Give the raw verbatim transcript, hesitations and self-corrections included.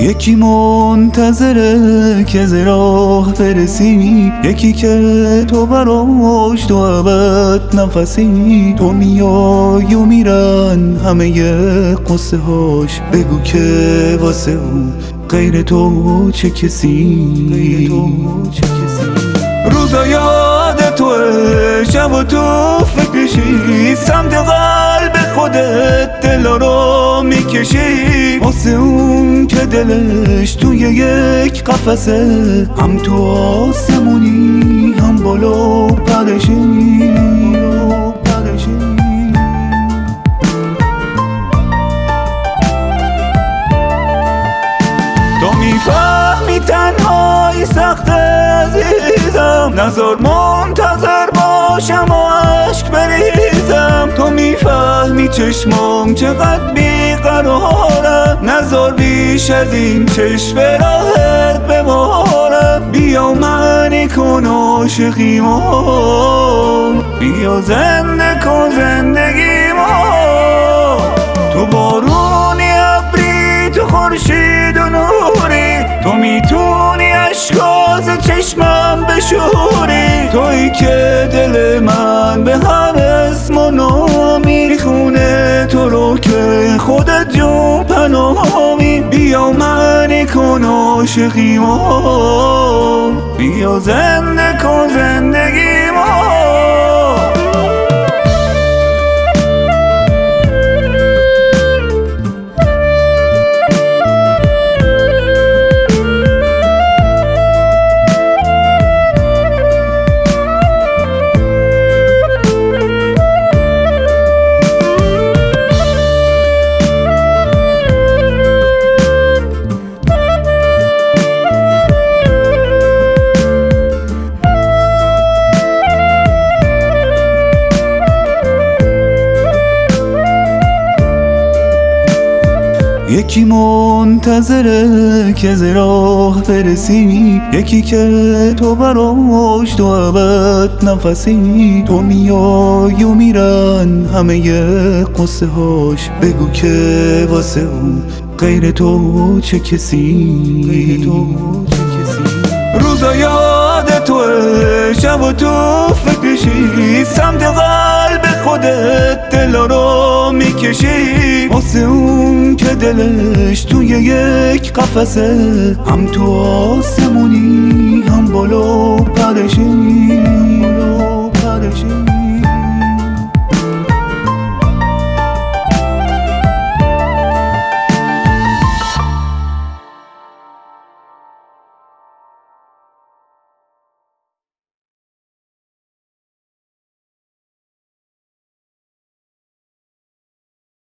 یکی منتظره که ز راه برسی، یکی که تو براش تو ابد نفسی. تو میای و میرن همه قصه هاش، بگو که واسه اون غیر تو چه کسی. روزا یاد توه، شب و تو فکرشی، سمت قلب خودت دلا رو میکشی. واسه اون که دلش توی یک قفسه، هم تو آسمونی هم بالا پرشی. تو میفهمی تنهایی سخت عزیزم، نذار منتظر باشم و عشق بریزم. تو میفهمی چشمام چقدر بیقرارم، نذار بیش از این چشم به راهت بمارم. بیا معنی کن عاشقیمو، بیا زنده کن زندگیمو. تو بارونی ابری، تو خورشید و نوری، تو میتونی اشکاز چشمم بشوری. تویی که دل من به هر اسم و نامی میخونه، تو رو که خودت جون پناهمی. بیا معنی کن عاشقیمو، بیا زنده کن زندگیمو. یکی منتظره که ز راه برسی، یکی که تو براش تو ابد نفسی. تو میای و میرن همه قصه هاش، بگو که واسه اون غیر تو چه کسی. روزا یاد توه، شب و تو فکرشی، سمت قلب خودت دلا رو میکشی. واسه اون که دلش توی یک قفسه، هم تو آسمونی هم بالا پرشی.